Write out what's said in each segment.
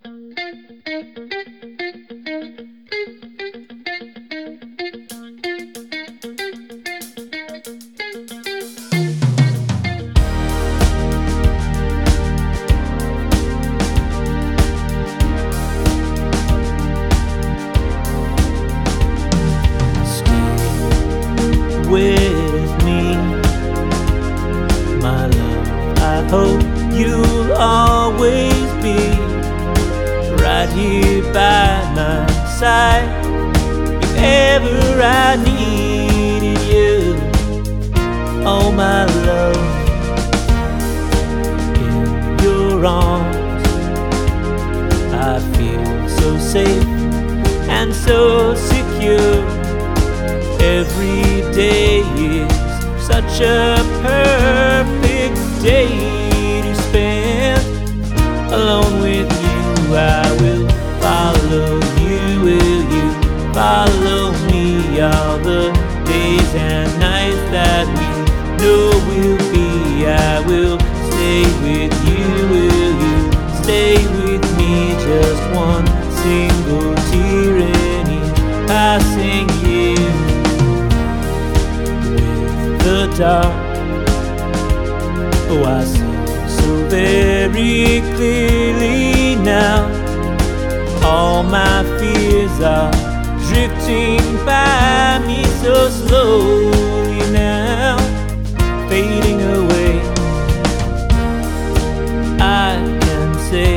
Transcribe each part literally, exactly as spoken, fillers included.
With me, my love, I hope you'll always be right here by my side. If ever I needed you, oh my love, in your arms I feel so safe and so secure. Every day is such a perfect day to spend alone with you. I will follow you, will you follow me all the days and nights that we know will be. I will stay with you, will you stay with me? Just one single tear in each passing year. The dark, oh I see so very clearly now. All my fears are drifting by me so slowly now, fading away. I can say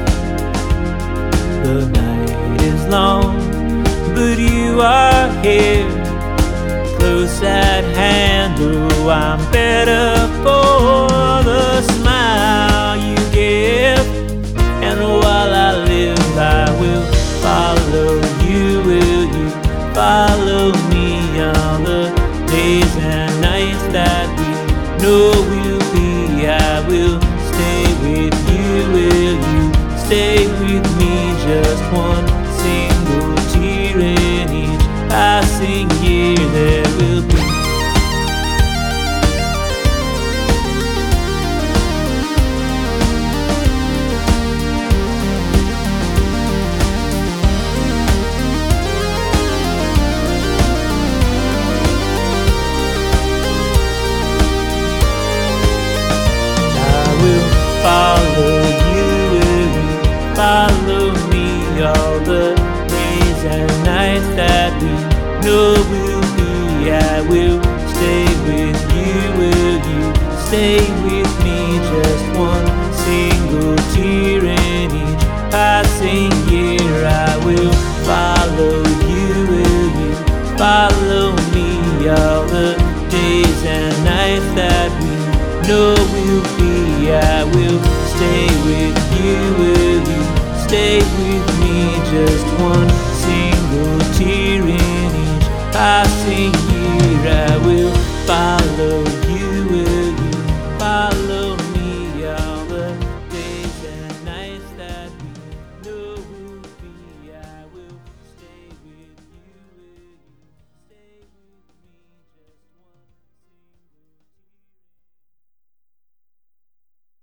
the night is long, but you are here, close at hand. Oh, I'm better for the smile you give. And while I live, I will follow you. Will you follow me on the days and nights that we know will be? I will stay with you. Will you stay with me? Just one single tear in each passing year. There will be follow you, will you follow me all the days and nights that we know will be? I will stay with you, will you stay with me? Just one single tear in each passing year. I will follow you, will you follow me all the days and nights that we know will be? I will stay with you, will you stay with me? Just one single tear in each passing year. I will follow